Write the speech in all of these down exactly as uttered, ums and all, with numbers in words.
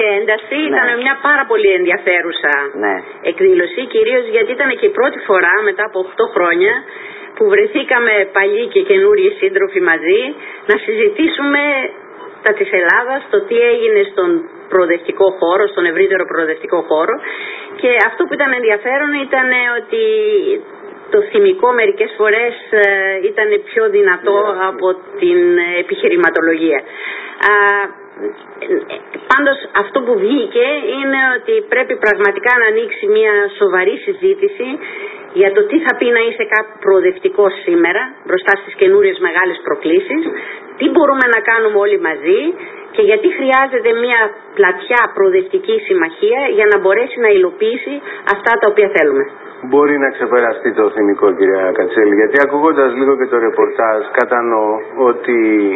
ένταση, ναι. Ήταν μια πάρα πολύ ενδιαφέρουσα, ναι. Εκδήλωση, κυρίως γιατί ήταν και η πρώτη φορά μετά από οκτώ χρόνια που βρεθήκαμε παλιοί και καινούριοι σύντροφοι μαζί να συζητήσουμε τα της Ελλάδας, το τι έγινε στον προοδευτικό χώρο, στον ευρύτερο προοδευτικό χώρο, και αυτό που ήταν ενδιαφέρον ήταν ότι το θυμικό μερικές φορές ήταν πιο δυνατό από την επιχειρηματολογία. Πάντως αυτό που βγήκε είναι ότι πρέπει πραγματικά να ανοίξει μια σοβαρή συζήτηση για το τι θα πει να είσαι κάπου προοδευτικό σήμερα μπροστά στις καινούριες μεγάλες προκλήσεις, τι μπορούμε να κάνουμε όλοι μαζί και γιατί χρειάζεται μια πλατιά προοδευτική συμμαχία για να μπορέσει να υλοποιήσει αυτά τα οποία θέλουμε. Μπορεί να ξεπεραστεί το θυμικό, κυρία Κατσέλη, γιατί ακούγοντας λίγο και το ρεπορτάζ κατανοώ ότι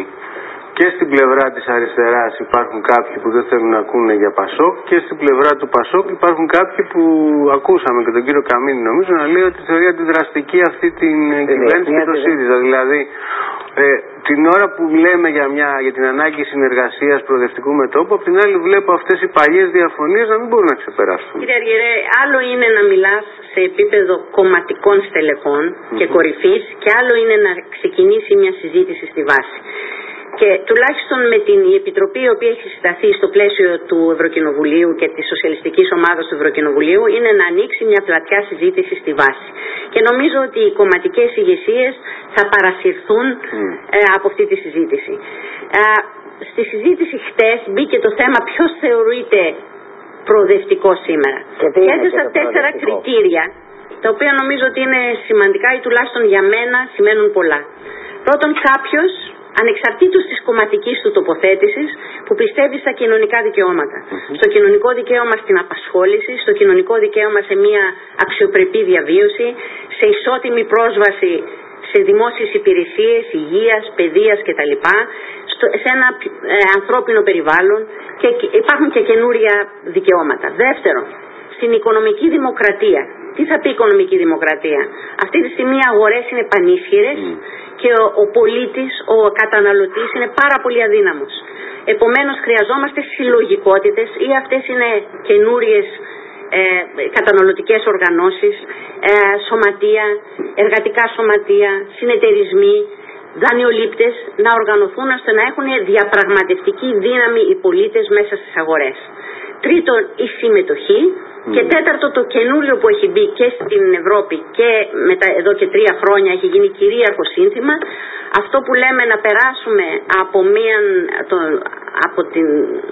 και στην πλευρά της αριστεράς υπάρχουν κάποιοι που δεν θέλουν να ακούνε για Πασόκ και στην πλευρά του Πασόκ υπάρχουν κάποιοι που ακούσαμε και τον κύριο Καμίνη νομίζω να λέει ότι θεωρεί αντιδραστική αυτή την κυβέρνηση και το ΣΥΡΙΖΑ. Δηλαδή ε, την ώρα που λέμε για, μια, για την ανάγκη συνεργασίας προοδευτικού μετώπου, απ' την άλλη βλέπω αυτές οι παλιές διαφωνίες να μην μπορούν να ξεπεράσουν. Κύριε Αργυρέ, άλλο είναι να μιλάς σε επίπεδο κομματικών στελεχών mm-hmm. και κορυφής και άλλο είναι να ξεκινήσει μια συζήτηση στη βάση. Και τουλάχιστον με την Επιτροπή η οποία έχει συσταθεί στο πλαίσιο του Ευρωκοινοβουλίου και της Σοσιαλιστικής Ομάδας του Ευρωκοινοβουλίου είναι να ανοίξει μια πλατιά συζήτηση στη βάση. Και νομίζω ότι οι κομματικές ηγεσίες θα παρασυρθούν mm. ε, από αυτή τη συζήτηση. Ε, στη συζήτηση χτες μπήκε το θέμα ποιος θεωρείται προοδευτικό σήμερα. Και, και έθεσα τέσσερα κριτήρια, τα οποία νομίζω ότι είναι σημαντικά ή τουλάχιστον για μένα σημαίνουν πολλά. Πρώτον, κάποιος ανεξαρτήτως της κομματικής του τοποθέτησης που πιστεύει στα κοινωνικά δικαιώματα. Mm-hmm. Στο κοινωνικό δικαίωμα στην απασχόληση, στο κοινωνικό δικαίωμα σε μια αξιοπρεπή διαβίωση, σε ισότιμη πρόσβαση σε δημόσιες υπηρεσίες, υγείας, παιδείας κτλ. Στο, σε ένα ε, ανθρώπινο περιβάλλον και υπάρχουν και καινούρια δικαιώματα. Δεύτερον, στην οικονομική δημοκρατία. Τι θα πει οικονομική δημοκρατία? Αυτή τη στιγμή οι αγορές είναι πανίσχυρες mm. και ο, ο πολίτης, ο καταναλωτής είναι πάρα πολύ αδύναμος. Επομένως χρειαζόμαστε συλλογικότητες ή αυτές είναι καινούριες ε, καταναλωτικές οργανώσεις, ε, σωματεία, εργατικά σωματεία, συνεταιρισμοί, δανειολήπτες να οργανωθούν ώστε να έχουν διαπραγματευτική δύναμη οι πολίτες μέσα στις αγορές. Τρίτον, η συμμετοχή. Mm. Και τέταρτο, το καινούριο που έχει μπει και στην Ευρώπη και μετά, εδώ και τρία χρόνια έχει γίνει κυρίαρχο σύνθημα, αυτό που λέμε να περάσουμε από, μία, το, από, την,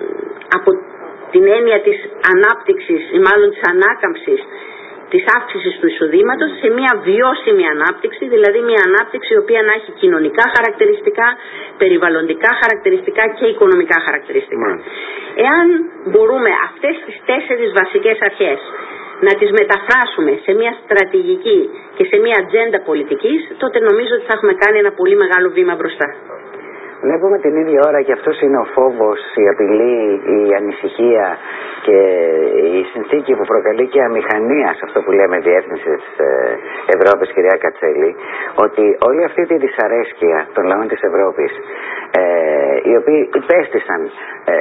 από την έννοια της ανάπτυξης ή μάλλον της ανάκαμψης της αύξησης του εισοδήματος σε μια βιώσιμη ανάπτυξη, δηλαδή μια ανάπτυξη η οποία να έχει κοινωνικά χαρακτηριστικά, περιβαλλοντικά χαρακτηριστικά και οικονομικά χαρακτηριστικά. Mm. Εάν μπορούμε αυτές τις τέσσερις βασικές αρχές να τις μεταφράσουμε σε μια στρατηγική και σε μια ατζέντα πολιτικής, τότε νομίζω ότι θα έχουμε κάνει ένα πολύ μεγάλο βήμα μπροστά. Βλέπουμε την ίδια ώρα και αυτός είναι ο φόβος, η απειλή, η ανησυχία και η συνθήκη που προκαλεί και αμηχανία σε αυτό που λέμε διεύθυνση της Ευρώπης, κυρία Κατσέλη, ότι όλη αυτή τη δυσαρέσκεια των λαών της Ευρώπης, ε, οι οποίοι υπέστησαν ε,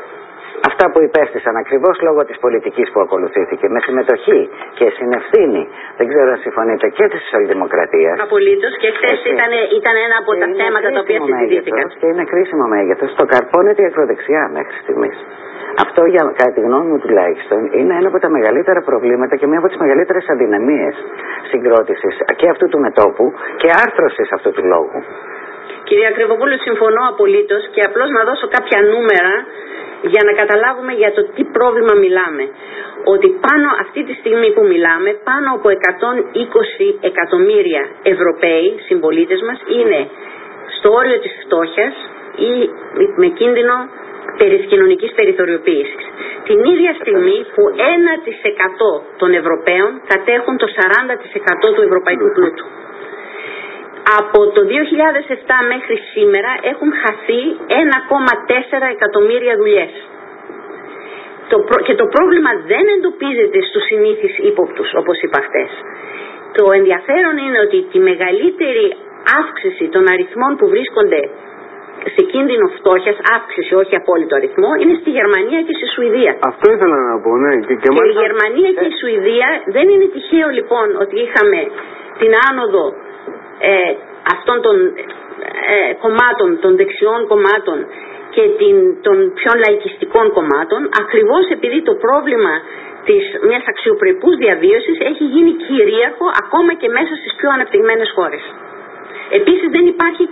αυτά που υπέστησαν ακριβώς λόγω της πολιτικής που ακολουθήθηκε, με συμμετοχή και συνευθύνη, δεν ξέρω αν συμφωνείτε, και της Σοσιαλδημοκρατίας. Απολύτως, και χθες ήταν, ήταν ένα από τα θέματα τα οποία συζητήθηκαν. Και είναι κρίσιμο μέγεθος. Το καρπώνεται η ακροδεξιά μέχρι στιγμής. Αυτό, για, κατά τη γνώμη μου τουλάχιστον, είναι ένα από τα μεγαλύτερα προβλήματα και μία από τις μεγαλύτερες αδυναμίες συγκρότησης και αυτού του μετώπου και άρθρωσης αυτού του λόγου. Κυρία Κρυβοπούλου, συμφωνώ απολύτως και απλώς να δώσω κάποια νούμερα για να καταλάβουμε για το τι πρόβλημα μιλάμε. Ότι πάνω αυτή τη στιγμή που μιλάμε, πάνω από εκατόν είκοσι εκατομμύρια Ευρωπαίοι συμπολίτες μας είναι στο όριο της φτώχειας ή με κίνδυνο περί κοινωνικής περιθωριοποίησης. Την ίδια στιγμή που ένα τοις εκατό των Ευρωπαίων κατέχουν το σαράντα τοις εκατό του ευρωπαϊκού πλούτου. Από το δύο χιλιάδες επτά μέχρι σήμερα έχουν χαθεί ένα κόμμα τέσσερα εκατομμύρια δουλειές. Το προ... Και το πρόβλημα δεν εντοπίζεται στους συνήθεις ύποπτους, όπως είπα χτες. Το ενδιαφέρον είναι ότι τη μεγαλύτερη αύξηση των αριθμών που βρίσκονται σε κίνδυνο φτώχειας, αύξηση, όχι απόλυτο αριθμό, είναι στη Γερμανία και στη Σουηδία. Αυτό ήθελα να πω, ναι. Και, και, και μάλιστα... η Γερμανία και η Σουηδία δεν είναι τυχαίο λοιπόν ότι είχαμε την άνοδο ε, αυτών των ε, κομμάτων, των δεξιών κομμάτων και την, των πιο λαϊκιστικών κομμάτων, ακριβώς επειδή το πρόβλημα της μιας αξιοπρεπούς διαβίωσης έχει γίνει κυρίαρχο ακόμα και μέσα στις πιο αναπτυγμένες χώρες. Επίσης δεν υπάρχει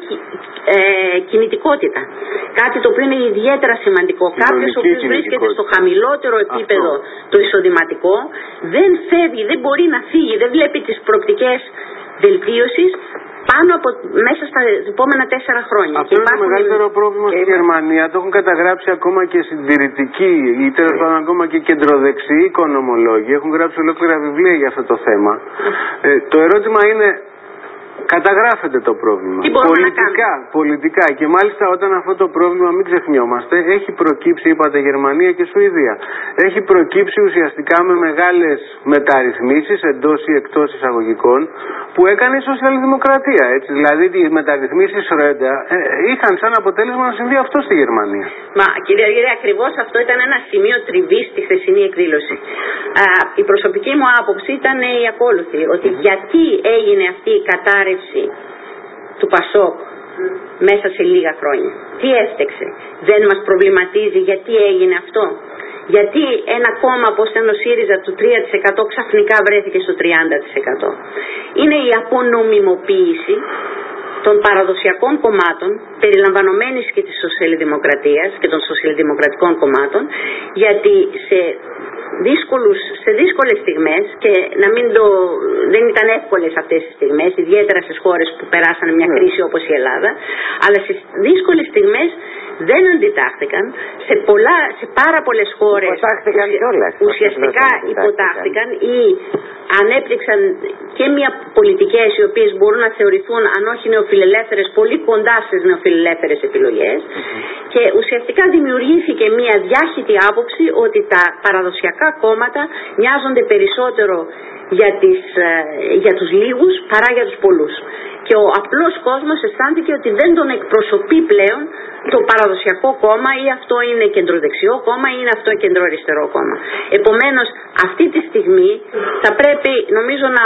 ε, κινητικότητα. Κάτι το οποίο είναι ιδιαίτερα σημαντικό. Κάποιος ο οποίος βρίσκεται στο χαμηλότερο επίπεδο αυτό. Το εισοδηματικό δεν φεύγει, δεν μπορεί να φύγει, δεν βλέπει τις προοπτικές βελτίωσης πάνω από μέσα στα επόμενα τέσσερα χρόνια. Αυτό είναι το μεγαλύτερο πρόβλημα στη Γερμανία. Το έχουν καταγράψει ακόμα και συντηρητικοί ή τέλος πάντων ακόμα και κεντροδεξιοί οικονομολόγοι. Έχουν γράψει ολόκληρα βιβλία για αυτό το θέμα. Ε, το ερώτημα είναι, καταγράφεται το πρόβλημα. Πολιτικά, πολιτικά. Και μάλιστα όταν αυτό το πρόβλημα, μην ξεχνιόμαστε, έχει προκύψει, είπατε, Γερμανία και Σουηδία. Έχει προκύψει ουσιαστικά με μεγάλες μεταρρυθμίσεις εντός ή εκτός εισαγωγικών που έκανε η σοσιαλδημοκρατία. Έτσι. Δηλαδή οι μεταρρυθμίσεις Ρέντα ε, είχαν σαν αποτέλεσμα να συμβεί αυτό στη Γερμανία. Μα κύριε Αργυρέ, ακριβώς αυτό ήταν ένα σημείο τριβής στη χθεσινή εκδήλωση. Α, η προσωπική μου άποψη ήταν η ακόλουθη, ότι γιατί έγινε αυτή η κατάρρευση του Πασόκ μέσα σε λίγα χρόνια. Τι έφτεξε. Δεν μας προβληματίζει γιατί έγινε αυτό. Γιατί ένα κόμμα όπως ήταν ο ΣΥΡΙΖΑ του τρία τοις εκατό ξαφνικά βρέθηκε στο τριάντα τοις εκατό. Είναι η απονομιμοποίηση των παραδοσιακών κομμάτων, περιλαμβανομένης και της σοσιαλδημοκρατίας και των σοσιαλδημοκρατικών κομμάτων, γιατί σε, δύσκολους, σε δύσκολες στιγμές, και να μην το, δεν ήταν εύκολες αυτές τις στιγμές, ιδιαίτερα στις χώρες που περάσανε μια κρίση όπως η Ελλάδα, αλλά σε δύσκολες στιγμές δεν αντιτάχθηκαν, σε, πολλά, σε πάρα πολλές χώρες υποτάχθηκαν κιόλας, ουσιαστικά υποτάχθηκαν ή ανέπτυξαν και μια πολιτικές οι οποίες μπορούν να θεωρηθούν, αν όχι νεοφιλελεύθερες, πολύ κοντά στις νεοφιλελεύθερες επιλογές, mm-hmm. και ουσιαστικά δημιουργήθηκε μια διάχυτη άποψη ότι τα παραδοσιακά κόμματα μοιάζονται περισσότερο για, τις, για τους λίγους παρά για τους πολλούς. Και ο απλός κόσμος αισθάνθηκε ότι δεν τον εκπροσωπεί πλέον το παραδοσιακό κόμμα, ή αυτό είναι κεντροδεξιό κόμμα ή είναι αυτό κεντροαριστερό κόμμα. Επομένως αυτή τη στιγμή θα πρέπει νομίζω να,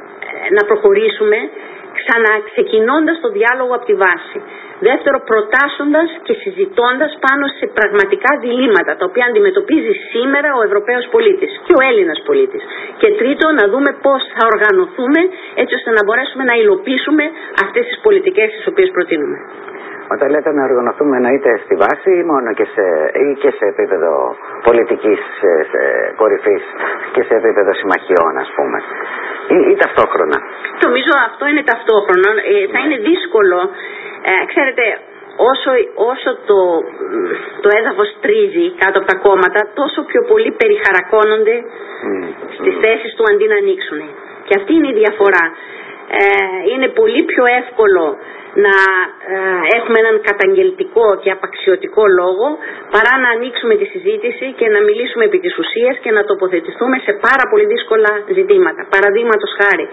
να προχωρήσουμε ξαναξεκινώντας το διάλογο από τη βάση. Δεύτερο, προτάσσοντας και συζητώντας πάνω σε πραγματικά διλήμματα τα οποία αντιμετωπίζει σήμερα ο Ευρωπαίος πολίτης και ο Έλληνας πολίτης. Και τρίτο, να δούμε πώς θα οργανωθούμε έτσι ώστε να μπορέσουμε να υλοποιήσουμε αυτές τις πολιτικές τις οποίες προτείνουμε. Όταν λέτε να οργανωθούμε, εννοείται στη βάση ή μόνο και σε, ή και σε επίπεδο πολιτικής σε, σε κορυφής και σε επίπεδο συμμαχιών, ας πούμε, ή, ή ταυτόχρονα? Νομίζω αυτό είναι ταυτόχρονο. Ε, θα είναι δύσκολο. Ε, ξέρετε, όσο, όσο το, το έδαφος τρίζει κάτω από τα κόμματα, τόσο πιο πολύ περιχαρακώνονται mm. στις θέσεις του αντί να ανοίξουν. Και αυτή είναι η διαφορά. Ε, είναι πολύ πιο εύκολο να ε, έχουμε έναν καταγγελτικό και απαξιωτικό λόγο παρά να ανοίξουμε τη συζήτηση και να μιλήσουμε επί της ουσίας και να τοποθετηθούμε σε πάρα πολύ δύσκολα ζητήματα. Παραδείγματος χάρη,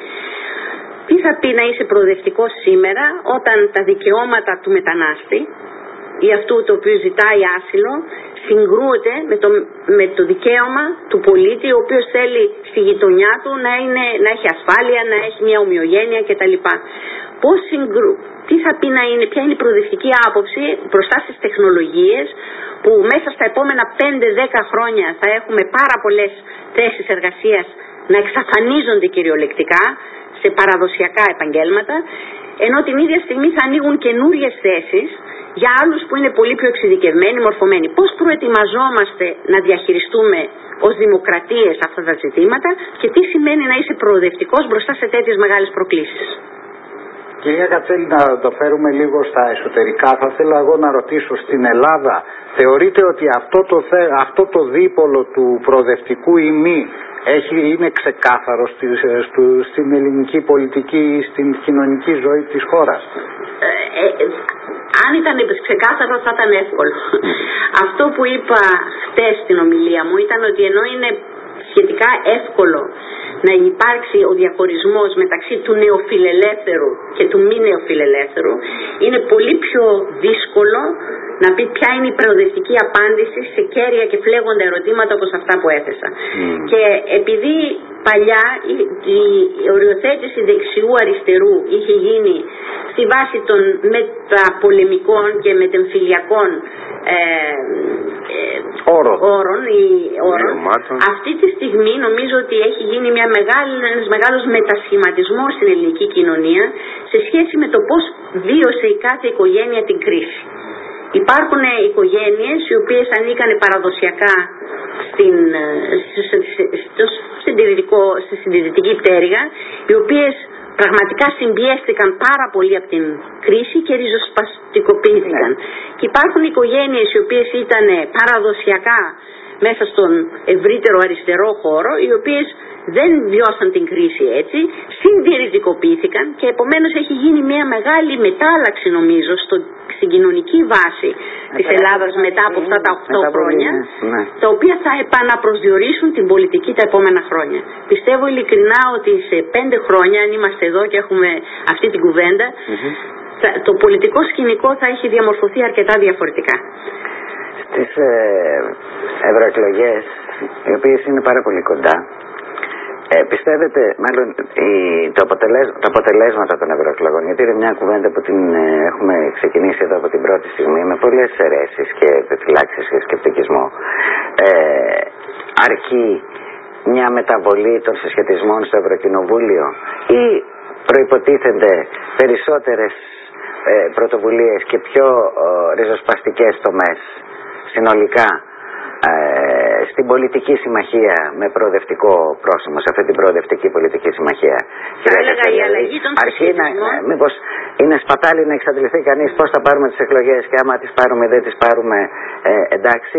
τι θα πει να είσαι προοδευτικός σήμερα όταν τα δικαιώματα του μετανάστη ή αυτού το οποίο ζητάει άσυλο συγκρούεται με το, με το δικαίωμα του πολίτη ο οποίος θέλει στη γειτονιά του να, είναι, να έχει ασφάλεια, να έχει μια ομοιογένεια κτλ. Πώς συγκρού, τι θα πει να είναι, ποια είναι η προοδευτική άποψη μπροστά στις τεχνολογίες που μέσα στα επόμενα πέντε δέκα χρόνια θα έχουμε πάρα πολλές θέσεις εργασίας να εξαφανίζονται κυριολεκτικά σε παραδοσιακά επαγγέλματα, ενώ την ίδια στιγμή θα ανοίγουν καινούριες θέσεις για άλλους που είναι πολύ πιο εξειδικευμένοι, μορφωμένοι. Πώς προετοιμαζόμαστε να διαχειριστούμε ως δημοκρατίες αυτά τα ζητήματα και τι σημαίνει να είσαι προοδευτικός μπροστά σε τέτοιες μεγάλες προκλήσεις. Κυρία Κατσέλη, να το φέρουμε λίγο στα εσωτερικά. Θα ήθελα εγώ να ρωτήσω, στην Ελλάδα θεωρείτε ότι αυτό το, αυτό το δίπολο του προοδευτικού ή μη έχει, είναι ξεκάθαρο στη, στο, στην ελληνική πολιτική ή στην κοινωνική ζωή της χώρας? Ε, ε, αν ήταν ξεκάθαρο θα ήταν εύκολο. Αυτό που είπα χτες στην ομιλία μου ήταν ότι ενώ είναι σχετικά εύκολο να υπάρξει ο διαχωρισμός μεταξύ του νεοφιλελεύθερου και του μη νεοφιλελεύθερου, είναι πολύ πιο δύσκολο να πει ποια είναι η προοδευτική απάντηση σε κέρια και φλέγοντα ερωτήματα όπως αυτά που έθεσα. Mm. Και επειδή παλιά η, η οριοθέτηση δεξιού-αριστερού είχε γίνει στη βάση των μεταπολεμικών και μετεμφυλιακών ε, ε, Όρο. όρων, ή, όρων. Αυτή τη στιγμή νομίζω ότι έχει γίνει μια μεγάλη, ένας μεγάλος μετασχηματισμός στην ελληνική κοινωνία σε σχέση με το πώς βίωσε η κάθε οικογένεια την κρίση. Υπάρχουν οικογένειες οι οποίες ανήκαν παραδοσιακά στην, στη συντηρητική πτέρυγα, οι οποίες πραγματικά συμπιέστηκαν πάρα πολύ από την κρίση και ριζοσπαστικοποιήθηκαν. Ναι. Και υπάρχουν οικογένειες οι οποίες ήταν παραδοσιακά μέσα στον ευρύτερο αριστερό χώρο, οι οποίες δεν βιώσαν την κρίση έτσι, συντηρητικοποιήθηκαν και επομένως έχει γίνει μια μεγάλη μετάλλαξη νομίζω στο, στην κοινωνική βάση μετά της Ελλάδας μετά από αυτά τα οκτώ χρόνια, ναι. τα οποία θα επαναπροσδιορίσουν την πολιτική τα επόμενα χρόνια. Πιστεύω ειλικρινά ότι σε πέντε χρόνια, αν είμαστε εδώ και έχουμε αυτή την κουβέντα, mm-hmm. θα, το πολιτικό σκηνικό θα έχει διαμορφωθεί αρκετά διαφορετικά. Στις ε, ευρωεκλογές, οι οποίες είναι πάρα πολύ κοντά, Ε, πιστεύετε, μάλλον η, το, αποτελέσ, τα αποτελέσματα των ευρωεκλογών, γιατί είναι μια κουβέντα που την ε, έχουμε ξεκινήσει εδώ από την πρώτη στιγμή με πολλές αιρέσεις και επιφυλάξεις και σκεπτικισμό, ε, αρκεί μια μεταβολή των συσχετισμών στο Ευρωκοινοβούλιο ή προϋποτίθενται περισσότερες ε, πρωτοβουλίες και πιο ε, ριζοσπαστικές τομές συνολικά Ε, στην πολιτική συμμαχία με προοδευτικό πρόσωπο, σε αυτή την προοδευτική πολιτική συμμαχία? Θα έλεγα η αλλαγή των συσχετισμών. Μήπως είναι σπατάλη να εξαντληθεί κανείς πώς θα πάρουμε τις εκλογές και άμα τις πάρουμε δεν τις πάρουμε ε, εντάξει,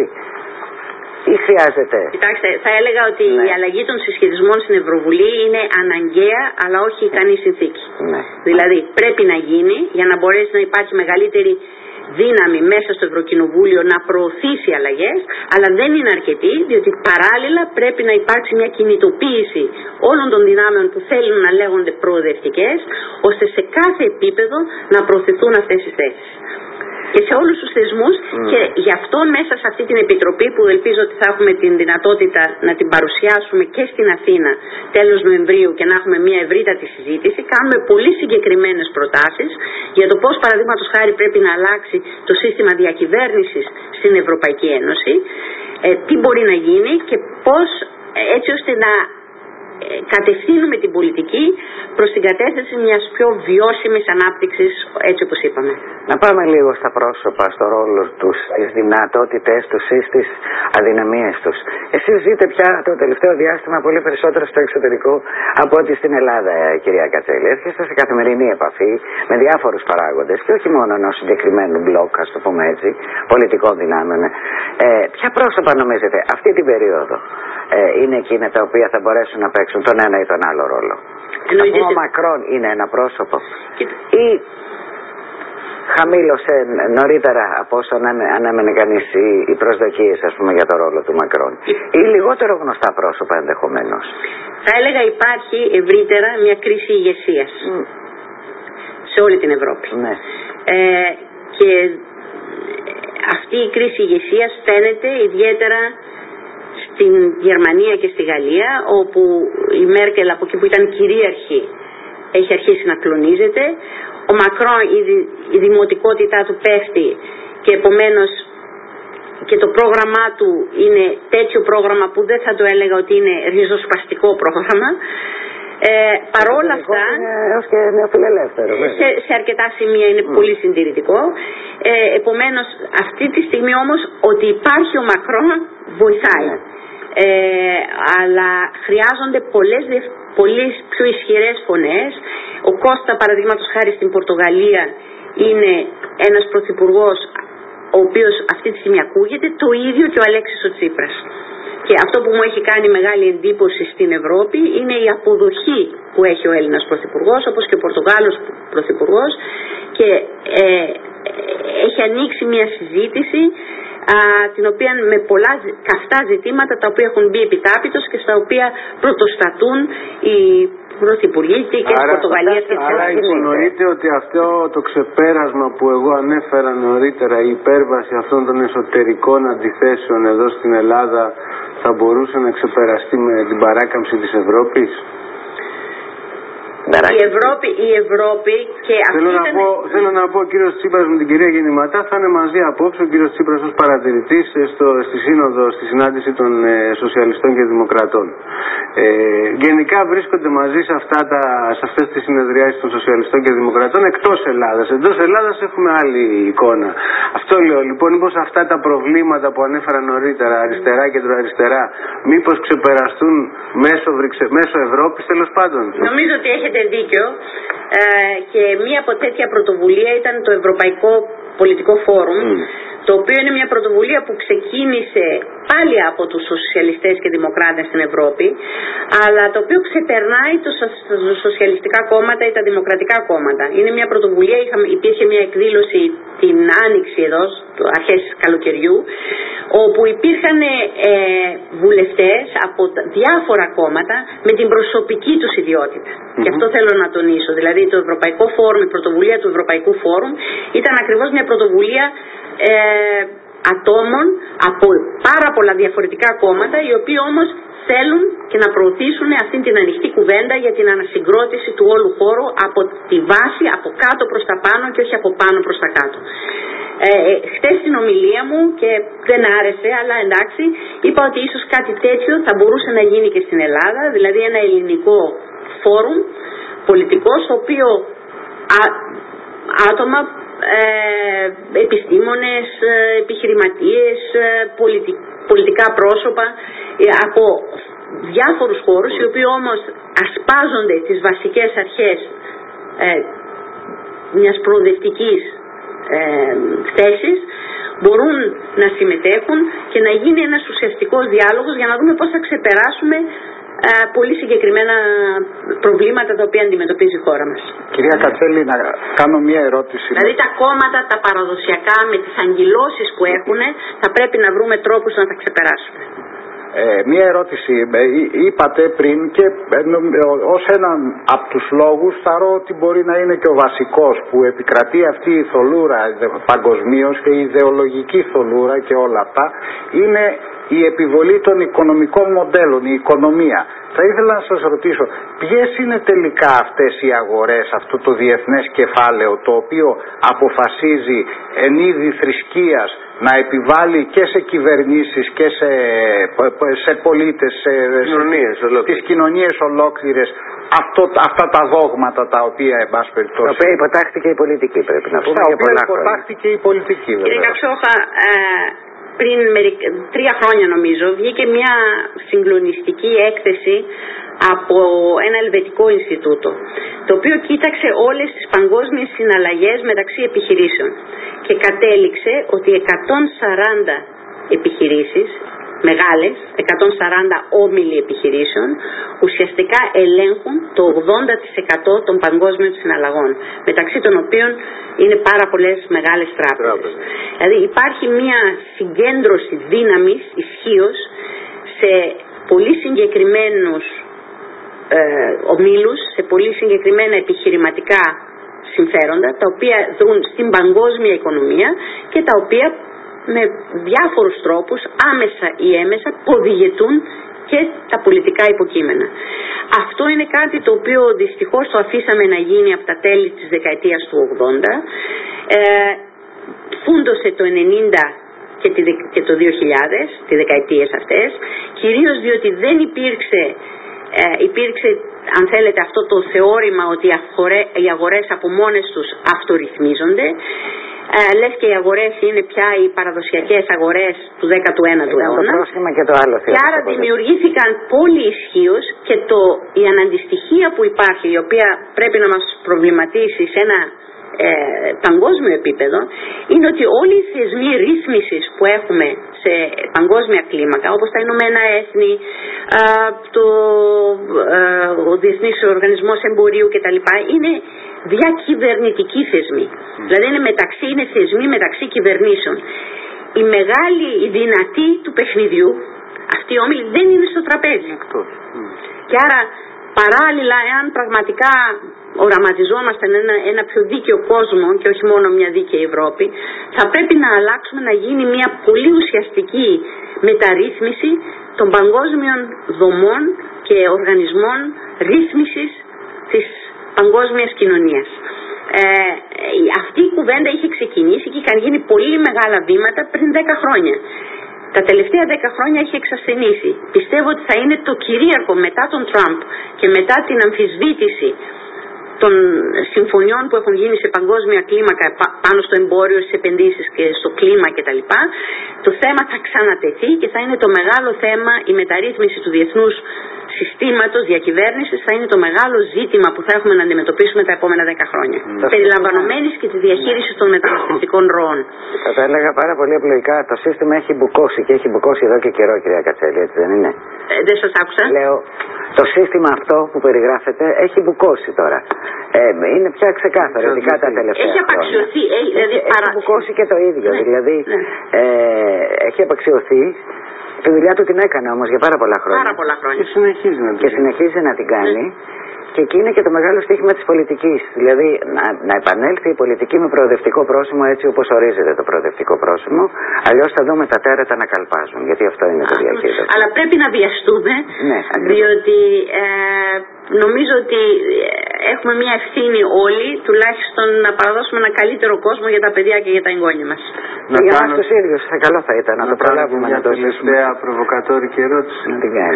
ή χρειάζεται? Κοιτάξτε, θα έλεγα ότι ναι. η αλλαγή των συσχετισμών στην Ευρωβουλή είναι αναγκαία αλλά όχι ικανή συνθήκη. Ναι. Δηλαδή πρέπει να γίνει για να μπορέσει να υπάρχει μεγαλύτερη δύναμη μέσα στο Ευρωκοινοβούλιο να προωθήσει αλλαγές, αλλά δεν είναι αρκετή, διότι παράλληλα πρέπει να υπάρξει μια κινητοποίηση όλων των δυνάμεων που θέλουν να λέγονται προοδευτικές, ώστε σε κάθε επίπεδο να προωθηθούν αυτές τις θέσεις. Και σε όλους τους θεσμούς mm. και γι' αυτό μέσα σε αυτή την επιτροπή που ελπίζω ότι θα έχουμε την δυνατότητα να την παρουσιάσουμε και στην Αθήνα τέλος Νοεμβρίου και να έχουμε μια ευρύτατη συζήτηση, κάνουμε πολύ συγκεκριμένες προτάσεις για το πώς παραδείγματος χάρη πρέπει να αλλάξει το σύστημα διακυβέρνησης στην Ευρωπαϊκή Ένωση, ε, τι μπορεί να γίνει και πώς έτσι ώστε να κατευθύνουμε την πολιτική προς την κατεύθυνση μιας πιο βιώσιμης ανάπτυξης, έτσι όπως είπαμε. Να πάμε λίγο στα πρόσωπα, στο ρόλο τους, στις δυνατότητες τους ή στις αδυναμίες τους. Εσείς ζείτε πια το τελευταίο διάστημα πολύ περισσότερο στο εξωτερικό από ότι στην Ελλάδα, κυρία Κατσέλη. Έρχεστε σε καθημερινή επαφή με διάφορους παράγοντες και όχι μόνο ενός συγκεκριμένου μπλοκ, ας το πούμε έτσι, πολιτικών δυνάμεων. Ε, ποια πρόσωπα νομίζετε αυτή την περίοδο ε, είναι εκείνα τα οποία θα μπορέσουν να παίξουν τον ένα ή τον άλλο ρόλο? Εννοείται... Ο Μακρόν είναι ένα πρόσωπο και... ή χαμήλωσε νωρίτερα από όσο ανέμενε κανείς οι, οι προσδοκίες, ας πούμε, για το ρόλο του Μακρόν, ή λιγότερο γνωστά πρόσωπα ενδεχομένως? Θα έλεγα υπάρχει ευρύτερα μια κρίση ηγεσίας mm. σε όλη την Ευρώπη. Ναι. Ε, και αυτή η κρίση ηγεσίας φαίνεται ιδιαίτερα στην Γερμανία και στη Γαλλία, όπου η Μέρκελ από εκεί που ήταν κυρίαρχη έχει αρχίσει να κλονίζεται. Ο Μακρόν, η, η δημοτικότητά του πέφτει και επομένως και το πρόγραμμά του είναι τέτοιο πρόγραμμα που δεν θα το έλεγα ότι είναι ριζοσπαστικό πρόγραμμα. Ε, παρόλα αυτά, έως και νεοφιλελεύθερο, σε, σε αρκετά σημεία είναι mm. πολύ συντηρητικό. Ε, επομένως αυτή τη στιγμή όμως ότι υπάρχει ο Μακρόν βοηθάει. Mm. Ε, αλλά χρειάζονται πολλές, πολλές πιο ισχυρές φωνές. Ο Κώστα, παραδείγματος χάρη, στην Πορτογαλία είναι ένας πρωθυπουργός ο οποίος αυτή τη στιγμή ακούγεται, το ίδιο και ο Αλέξης ο Τσίπρας. Και αυτό που μου έχει κάνει μεγάλη εντύπωση στην Ευρώπη είναι η αποδοχή που έχει ο Έλληνας πρωθυπουργός, όπως και ο Πορτογάλος πρωθυπουργός, και ε, έχει ανοίξει μια συζήτηση α, την οποία με πολλά καυτά ζητήματα τα οποία έχουν μπει επιτάπητος και στα οποία πρωτοστατούν οι πρωθυπουργοί και της Πορτογαλίας και της Άρα υπονοείται ότι αυτό το ξεπέρασμα που εγώ ανέφερα νωρίτερα, η υπέρβαση αυτών των εσωτερικών αντιθέσεων εδώ στην Ελλάδα θα μπορούσε να ξεπεραστεί με την παράκαμψη της Ευρώπης? Η Ευρώπη, η Ευρώπη και θέλω, αυτή να ήταν... πω, θέλω να πω ο κύριος Τσίπρας με την κυρία Γεννηματά θα είναι μαζί απόψε, ο κύριος Τσίπρας ως παρατηρητής στο, στη σύνοδο, στη συνάντηση των ε, σοσιαλιστών και δημοκρατών. Ε, γενικά βρίσκονται μαζί σε, αυτά τα, σε αυτές τις συνεδριάσεις των σοσιαλιστών και δημοκρατών εκτός Ελλάδας. Εντός Ελλάδας έχουμε άλλη εικόνα. Αυτό λέω λοιπόν, μήπως αυτά τα προβλήματα που ανέφερα νωρίτερα, αριστερά, κεντροαριστερά, μήπως ξεπεραστούν μέσω, Βρυξε, μέσω Ευρώπης τέλος πάντων? Νομίζω ότι έχετε δίκιο ε, και μία από τέτοια πρωτοβουλία ήταν το Ευρωπαϊκό Πολιτικό Φόρουμ, mm. το οποίο είναι μια πρωτοβουλία που ξεκίνησε πάλι από τους σοσιαλιστές και δημοκράτες στην Ευρώπη, αλλά το οποίο ξεπερνάει τα σοσιαλιστικά κόμματα ή τα δημοκρατικά κόμματα. Είναι μια πρωτοβουλία, είχαμε, υπήρχε μια εκδήλωση την Άνοιξη εδώ, αρχές καλοκαιριού, όπου υπήρχαν ε, βουλευτές από διάφορα κόμματα με την προσωπική τους ιδιότητα. Mm-hmm. Και αυτό θέλω να τονίσω. Δηλαδή το Ευρωπαϊκό Φόρουμ, η πρωτοβουλία του Ευρωπαϊκού Φόρουμ ήταν ακριβώς μια πρωτοβουλία ε, ατόμων από πάρα πολλά διαφορετικά κόμματα, οι οποίοι όμως θέλουν και να προωθήσουν αυτήν την ανοιχτή κουβέντα για την ανασυγκρότηση του όλου χώρου από τη βάση, από κάτω προς τα πάνω και όχι από πάνω προς τα κάτω. Ε, χτες στην ομιλία μου, και δεν άρεσε, αλλά εντάξει, είπα ότι ίσως κάτι τέτοιο θα μπορούσε να γίνει και στην Ελλάδα, δηλαδή ένα ελληνικό φόρουμ πολιτικό, στο οποίο α, άτομα, ε, επιστήμονες, επιχειρηματίες, πολιτι, πολιτικά πρόσωπα ε, από διάφορους χώρους, οι οποίοι όμως ασπάζονται τις βασικές αρχές ε, μιας προοδευτικής ε, θέσης, μπορούν να συμμετέχουν και να γίνει ένας ουσιαστικός διάλογος για να δούμε πώς θα ξεπεράσουμε ε, πολύ συγκεκριμένα προβλήματα τα οποία αντιμετωπίζει η χώρα μας. Κυρία Κατσέλη, να κάνω μία ερώτηση. Δηλαδή τα κόμματα, τα παραδοσιακά, με τις αγκυλώσεις που έχουν, θα πρέπει να βρούμε τρόπους να τα ξεπεράσουμε. Ε, μία ερώτηση. Είπατε πριν και ως έναν από τους λόγους θαρώ ότι μπορεί να είναι και ο βασικός που επικρατεί αυτή η θολούρα παγκοσμίως και η ιδεολογική θολούρα και όλα αυτά, είναι η επιβολή των οικονομικών μοντέλων, η οικονομία. Θα ήθελα να σας ρωτήσω, ποιες είναι τελικά αυτές οι αγορές, αυτό το διεθνές κεφάλαιο, το οποίο αποφασίζει εν είδη θρησκείας να επιβάλλει και σε κυβερνήσεις και σε, σε πολίτες, σε, κοινωνίες, σε, στις κοινωνίες ολόκληρες, αυτό, αυτά τα δόγματα τα οποία, εν πάση περιπτώσει, τα οποία υποτάχθηκε η πολιτική, πρέπει να πούμε, στα για πολλά οποία υποτάχθηκε η πολιτική, βέβαια. Κύριε Καψόχα, ε, πριν τρία χρόνια νομίζω βγήκε μια συγκλονιστική έκθεση από ένα ελβετικό Ινστιτούτο, το οποίο κοίταξε όλες τις παγκόσμιες συναλλαγές μεταξύ επιχειρήσεων και κατέληξε ότι εκατόν σαράντα επιχειρήσεις μεγάλες, εκατόν σαράντα όμιλοι επιχειρήσεων, ουσιαστικά ελέγχουν το ογδόντα τοις εκατό των παγκόσμιων συναλλαγών, μεταξύ των οποίων είναι πάρα πολλές μεγάλες τράπεζες. Δηλαδή υπάρχει μια συγκέντρωση δύναμης, ισχύως, σε πολύ συγκεκριμένους ε, ομίλους, σε πολύ συγκεκριμένα επιχειρηματικά συμφέροντα, τα οποία δρούν στην παγκόσμια οικονομία και τα οποία με διάφορους τρόπους, άμεσα ή έμεσα, ποδηγετούν και τα πολιτικά υποκείμενα. Αυτό είναι κάτι το οποίο δυστυχώς το αφήσαμε να γίνει από τα τέλη της δεκαετίας του ογδόντα, ε, φούντωσε το ενενήντα και, τη, και το δύο χιλιάδες, τις δεκαετίες αυτές, κυρίως διότι δεν υπήρξε, ε, υπήρξε αν θέλετε αυτό το θεώρημα ότι οι αγορές από μόνες τους αυτορυθμίζονται. Ε, λες και οι αγορές είναι πια οι παραδοσιακές αγορές του δέκατου ένατου αιώνα. Το πρόσχημα και το άλλο. Και άρα δημιουργήθηκαν πολύ ισχύως και το, η αναντιστοιχία που υπάρχει, η οποία πρέπει να μας προβληματίσει σε ένα ε, παγκόσμιο επίπεδο, είναι ότι όλοι οι θεσμοί ρύθμισης που έχουμε σε παγκόσμια κλίμακα, όπως τα Ηνωμένα Έθνη, α, το, α, ο Διεθνής Οργανισμός Εμπορίου κτλ., είναι διακυβερνητικοί θεσμοί. Mm. Δηλαδή είναι, μεταξύ, είναι θεσμοί μεταξύ κυβερνήσεων. η μεγάλη, η δυνατή του παιχνιδιού, αυτοί οι όμιλοι δεν είναι στο τραπέζι. Mm. Και άρα παράλληλα, εάν πραγματικά οραματιζόμαστε ένα, ένα πιο δίκαιο κόσμο και όχι μόνο μια δίκαιη Ευρώπη, θα πρέπει να αλλάξουμε, να γίνει μια πολύ ουσιαστική μεταρρύθμιση των παγκόσμιων δομών και οργανισμών ρύθμισης της παγκόσμιας κοινωνίας. Ε, αυτή η κουβέντα είχε ξεκινήσει και είχαν γίνει πολύ μεγάλα βήματα πριν δέκα χρόνια. Τα τελευταία δέκα χρόνια έχει εξασθενήσει. Πιστεύω ότι θα είναι το κυρίαρχο μετά τον Τραμπ και μετά την αμφισβήτηση των συμφωνιών που έχουν γίνει σε παγκόσμια κλίμακα πάνω στο εμπόριο, στις επενδύσεις και στο κλίμα κτλ. Το θέμα θα ξανατεθεί και θα είναι το μεγάλο θέμα, η μεταρρύθμιση του διεθνούς συστήματος διακυβέρνησης θα είναι το μεγάλο ζήτημα που θα έχουμε να αντιμετωπίσουμε τα επόμενα δέκα χρόνια. Mm. Περιλαμβανομένης και τη διαχείριση των μεταναστευτικών ροών. Θα τα έλεγα πάρα πολύ απλοϊκά, το σύστημα έχει μπουκώσει και έχει μπουκώσει εδώ και καιρό, κυρία Κατσέλη, έτσι δεν είναι? Ε, δεν σας άκουσα. Λέω, το σύστημα αυτό που περιγράφεται έχει μπουκώσει τώρα. Ε, είναι πια ξεκάθαρο, ειδικά τα τελευταία έχει απαξιωθεί, χρόνια. Έχει, δηλαδή, έχει, παρα... έχει μπουκώσει και το ίδιο, ναι, δηλαδή ναι. Ε, έχει απαξιωθεί. Τη δουλειά του την έκανε όμως για πάρα πολλά χρόνια. Πάρα πολλά χρόνια. Και συνεχίζει να την, και συνεχίζει να την κάνει. Ναι. Και εκεί είναι και το μεγάλο στοίχημα της πολιτικής. Δηλαδή να, να επανέλθει η πολιτική με προοδευτικό πρόσημο έτσι όπως ορίζεται το προοδευτικό πρόσημο. Αλλιώς θα δούμε τα τέρατα να καλπάζουν. Γιατί αυτό είναι το διαχείριστο. Αλλά πρέπει να βιαστούμε. Ναι, διότι ε, νομίζω ότι έχουμε μια ευθύνη όλοι τουλάχιστον να παραδώσουμε ένα καλύτερο κόσμο για τα παιδιά και για τα εγγόνια μας. Να για κάνω... μας τους ίδιους θα καλό θα ήταν να, να το προλάβουμε να το ζήσουμε. Μια τελευταία προβοκατόρικη ερώτηση. Να την κάνει.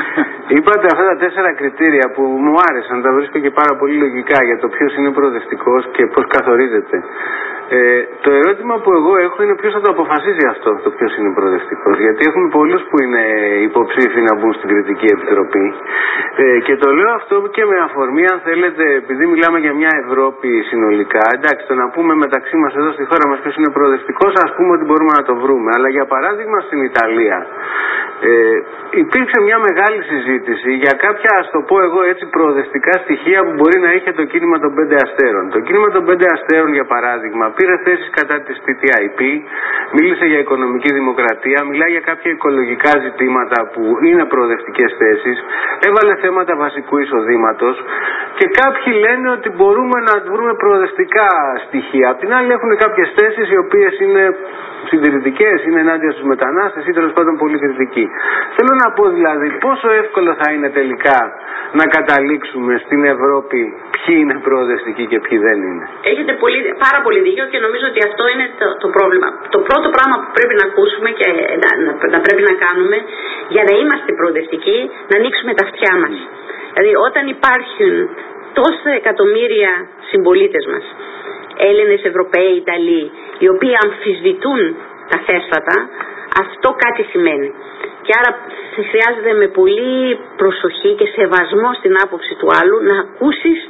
Είπατε αυτά τα τέσσερα κριτήρια που μου άρεσαν, τα βρίσκω και πάρα πολύ λογικά για το ποιος είναι προοδευτικός και πώς καθορίζεται. Ε, το ερώτημα που εγώ έχω είναι ποιος θα το αποφασίζει αυτό, το ποιος είναι προοδευτικός. Γιατί έχουμε πολλούς που είναι υποψήφοι να μπουν στην Κριτική Επιτροπή. Ε, και το λέω αυτό και με αφορμή, αν θέλετε, επειδή μιλάμε για μια Ευρώπη συνολικά. Εντάξει, το να πούμε μεταξύ μας εδώ στη χώρα μας ποιος είναι προοδευτικός, ας πούμε ότι μπορούμε να το βρούμε. Αλλά για παράδειγμα στην Ιταλία ε, υπήρξε μια μεγάλη συζήτηση για κάποια, ας το πω εγώ έτσι, προοδευτικά στοιχεία που μπορεί να είχε το κίνημα των πέντε αστέρων. Το κίνημα των πέντε αστέρων, για παράδειγμα, πήρε θέσεις κατά της τι τι άι πι, μίλησε για οικονομική δημοκρατία, μιλάει για κάποια οικολογικά ζητήματα που είναι προοδευτικές θέσεις, έβαλε θέματα βασικού εισοδήματος και κάποιοι λένε ότι μπορούμε να βρούμε προοδευτικά στοιχεία. Απ' την άλλη έχουν κάποιες θέσεις οι οποίες είναι συντηρητικές, είναι ενάντια στους μετανάστες ή τέλος πάντων πολύ κριτικοί. Θέλω να πω δηλαδή πόσο εύκολο θα είναι τελικά να καταλήξουμε στην Ευρώπη ποιοι είναι προοδευτικοί και ποιοι δεν είναι. Έχετε πολύ, πάρα πολύ δίκιο και νομίζω ότι αυτό είναι το, το πρόβλημα. Το πρώτο πράγμα που πρέπει να ακούσουμε και να, να, να πρέπει να κάνουμε για να είμαστε προοδευτικοί, να ανοίξουμε τα αυτιά μας. Δηλαδή όταν υπάρχουν τόσα εκατομμύρια συμπολίτες μας, Έλληνες, Ευρωπαίοι, Ιταλοί, οι οποίοι αμφισβητούν τα θέσφατα, αυτό κάτι σημαίνει. Και άρα χρειάζεται με πολύ προσοχή και σεβασμό στην άποψη του άλλου να ακούσεις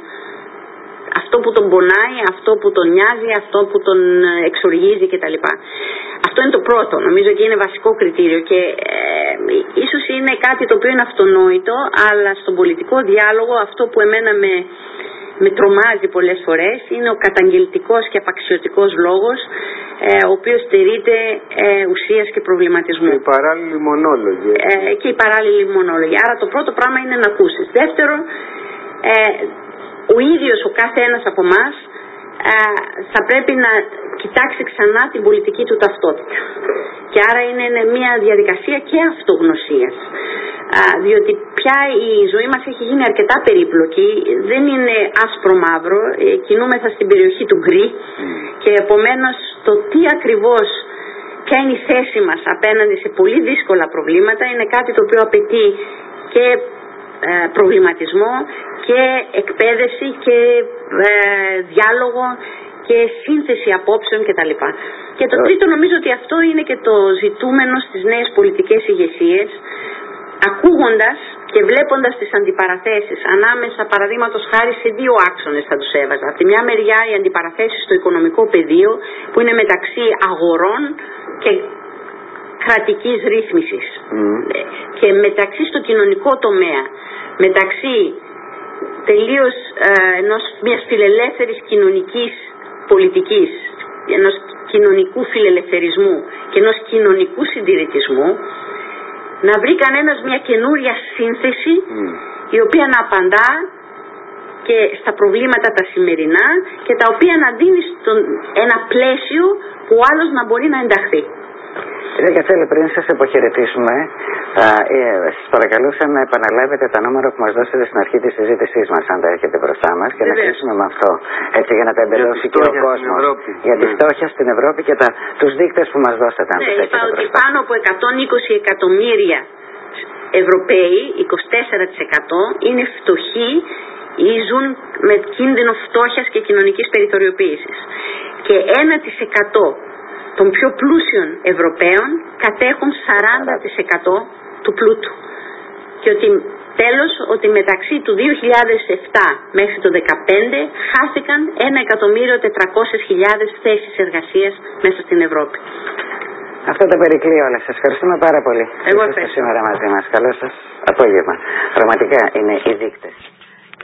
αυτό που τον πονάει, αυτό που τον νοιάζει, αυτό που τον εξοργίζει κτλ. Αυτό είναι το πρώτο, νομίζω και είναι βασικό κριτήριο και ε, ίσως είναι κάτι το οποίο είναι αυτονόητο, αλλά στον πολιτικό διάλογο αυτό που εμένα με, με τρομάζει πολλές φορές είναι ο καταγγελτικός και απαξιωτικός λόγος, ε, ο οποίος στερείται ε, ουσίας και προβληματισμού. Και οι παράλληλοι μονόλογοι. Ε, και οι παράλληλοι μονόλογοι. Άρα το πρώτο πράγμα είναι να ακούσεις. Δεύτερον, ε, ο ίδιος ο κάθε ένας από εμάς θα πρέπει να κοιτάξει ξανά την πολιτική του ταυτότητα. Και άρα είναι μια διαδικασία και αυτογνωσίας. Διότι πια η ζωή μας έχει γίνει αρκετά περίπλοκη, δεν είναι άσπρο-μαύρο, κινούμεθα στην περιοχή του γκρι και επομένως το τι ακριβώς, ποια είναι η θέση μας απέναντι σε πολύ δύσκολα προβλήματα είναι κάτι το οποίο απαιτεί και προβληματισμό και εκπαίδευση και ε, διάλογο και σύνθεση απόψεων κτλ. Και το τρίτο νομίζω ότι αυτό είναι και το ζητούμενο στις νέες πολιτικές ηγεσίες, ακούγοντας και βλέποντας τις αντιπαραθέσεις ανάμεσα παραδείγματος χάρη σε δύο άξονες θα τους έβαζα. Από τη μια μεριά οι αντιπαραθέσεις στο οικονομικό πεδίο που είναι μεταξύ αγορών και κρατικής ρύθμισης mm. και μεταξύ στο κοινωνικό τομέα, μεταξύ τελείως ε, ενός μιας φιλελεύθερης κοινωνικής πολιτικής, ενός κοινωνικού φιλελευθερισμού και ενός κοινωνικού συντηρητισμού, να βρει κανένας μια καινούρια σύνθεση mm. η οποία να απαντά και στα προβλήματα τα σημερινά και τα οποία να δίνει στον ένα πλαίσιο που ο άλλος να μπορεί να ενταχθεί. Κύριε Κατσέλη, πριν σας αποχαιρετήσουμε, θα ε, σας παρακαλούσα να επαναλάβετε τα νούμερα που μας δώσετε στην αρχή της συζήτησής μας, αν τα έχετε μπροστά μας, και Βεβαίως. να κλείσουμε με αυτό. Έτσι, για να τα εμπεδώσει και ο κόσμος. Για τη φτώχεια στην Ευρώπη και τα, τους δείκτες που μας δώσατε. Αν ναι, είπα ότι πάνω από εκατόν είκοσι εκατομμύρια Ευρωπαίοι, είκοσι τέσσερα τοις εκατό, είναι φτωχοί ή ζουν με κίνδυνο φτώχειας και κοινωνικής περιθωριοποίησης. Και ένα τοις εκατό των πιο πλούσιων Ευρωπαίων κατέχουν σαράντα τοις εκατό του πλούτου. Και ότι τέλος, ότι μεταξύ του δύο χιλιάδες επτά μέχρι το δύο χιλιάδες δεκαπέντε χάθηκαν ένα εκατομμύριο τετρακόσιες χιλιάδες θέσεις εργασίας μέσα στην Ευρώπη. Αυτό το περικλεί όλα. Σας ευχαριστούμε πάρα πολύ. Εγώ ευχαριστώ. Σήμερα μαζί μας. Καλό σας απόγευμα. Πραγματικά είναι οι δείκτες.